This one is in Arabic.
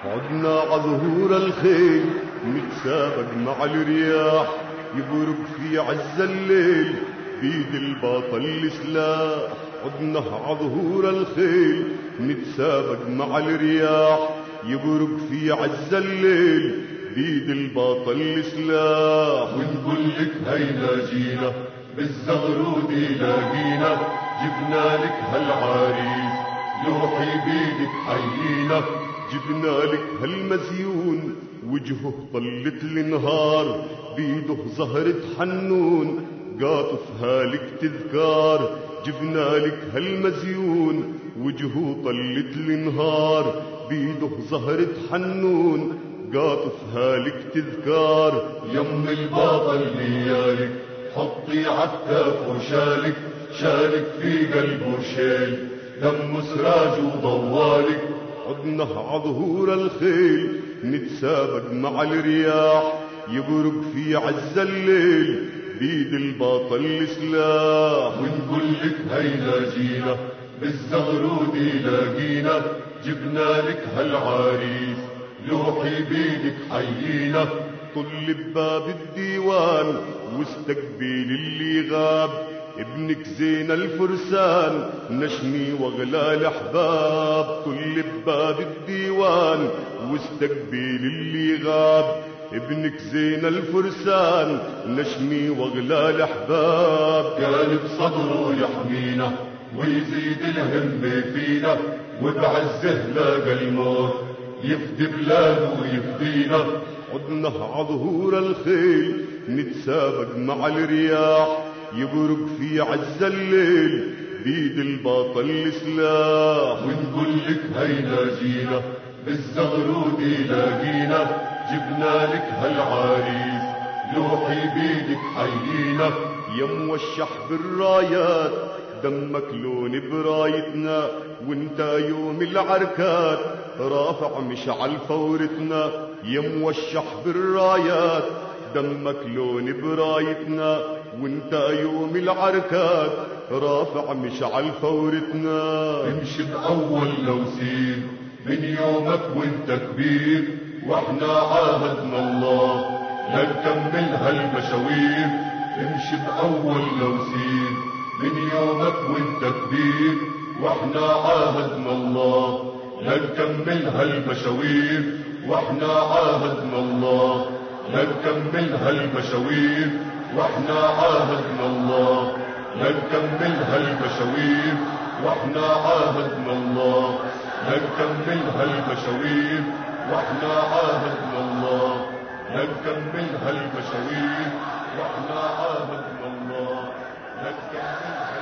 عدنا عظهور الخيل نتسابق مع الرياح، يبرق في عز الليل بيد الباطل سلاح. عدنا عظهور الخيل نتسابق مع الرياح، يبرق في عز الليل بيد الباطل سلاح. ونقول لك هينا جينا بالزغرود لاقينا، جبنا لك هالعريس لوحي بيدك حيينا. جبنا لك هالمزيون وجهه طلت النهار، بيده زهرة حنون قاطفها لك تذكار. جبنا لك هالمزيون وجهه طلت النهار، بيده زهرة حنون قاطفها لك تذكار. يم الباطل ليالك حطي عالكاف وشالك، شالك في قلبه شيل دم سراج وضوالك. عدنا عظهور الخيل نتسابق مع الرياح، يبرق في عز الليل بيد الباطل سلاح. ونقول لك هينا جينا بالزغرود لاقينا، جبنا لك هالعريس لوحي بيدك حيينا. طل بباب الديوان واستقبل اللي غاب، ابنك زين الفرسان نشمي واغلى الاحباب. طل بباب الديوان واستقبل اللي غاب، ابنك زين الفرسان نشمي واغلى الاحباب. قال بصدره يحمينا ويزيد الهم فينا، وبعزه لاقى الموت يفدي بلاده ويفدينا. عدنا عظهور الخيل نتسابق مع الرياح، يبرق في عز الليل بيد الباطل سلاح. ونقول لك هينا جينا بالزغرود لاقينا، جبنا لك هالعريس لوحي بيدك حيينا. يا موشح بالرايات دمك لون برايتنا، وانت يوم العركات رافع مشعل فورتنا. يا موشح بالرايات دمك لون برايتنا، وانت يوم العركات رافع مشعل فورتنا. امشي بأول لو سير من يومك وانت كبير، واحنا عاهدنا الله لنكمل هالمشاوير. امشي بأول لو سير من يومك وانت كبير، واحنا عاهدنا الله لنكمل هالمشاوير. واحنا عاهدنا الله لنكمل هالمشاوير. واحنا عاهدنا الله لنكمل هالمشاوير. واحنا عاهدنا الله لنكمل هالمشاوير. واحنا عاهدنا الله لنكمل هالمشاوير. واحنا عاهدنا الله لنكمل